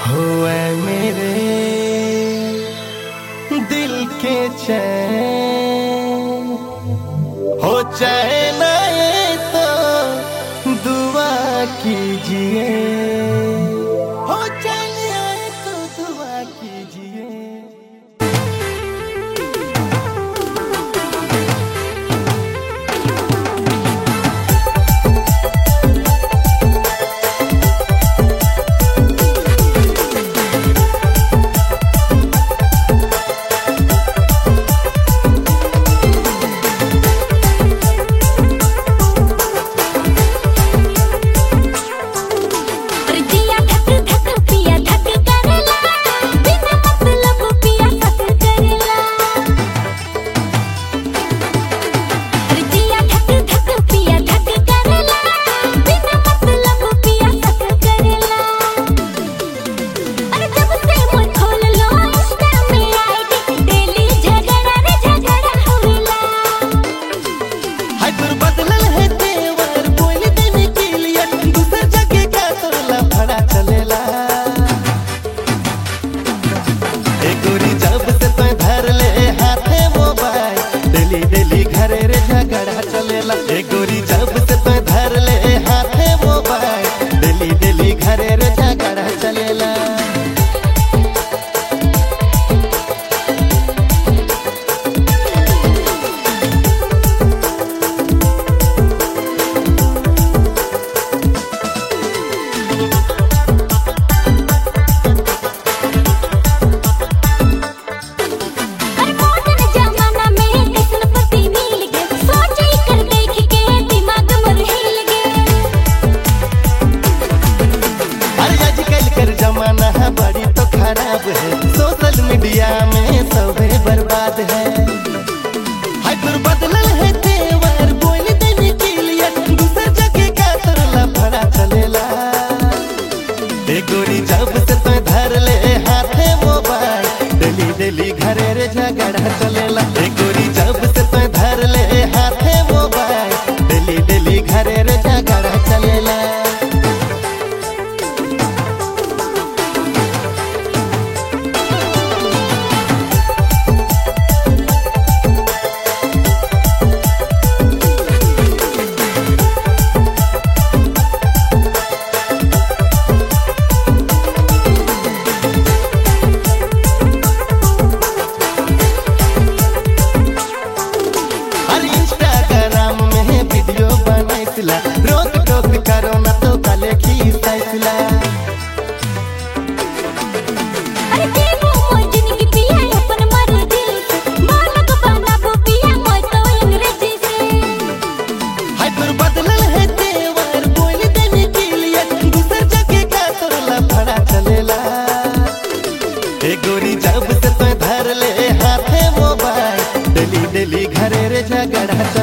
हुए मेरे दिल के चैन हो चैन आए तो दुआ कीजिए, हो चैन आए तो दुआ कीजिए। ए गोरी जब से तो धर ले हाथे मोबाइल, डेली डेली घरे रे झगड़ा चलेला। जमाना है बड़ी तो खराब है, सोशल मीडिया में सबे बर्बाद है। हाय फिर बदलल है तेवर बोल देने के लिए, दूसर जगह का तरला भरा चलेला। ए गोरी जब से तो धर ले हाथे मोबाइल, डेली डेली घरे रे झगड़ा चलेला। ए गोरी जब से तो धर ले हाथे मोबाइल, डेली डेली घरे रे झगड़ा चलेला। रोक टोक करो ना तो काले खींचला। अरे देखो मोर जिंदगी पिया अपन मर दिल से, बालक बना वो पिया मोर तो अंग्रेजी से। हाय फिर बदलल है तेवर बोल देने के लिए, दूसर जगह का तरला भरा चलेला। ए गोरी जब से तो धर ले हाथे मोबाइल, डेली डेली घरे रे झगड़ा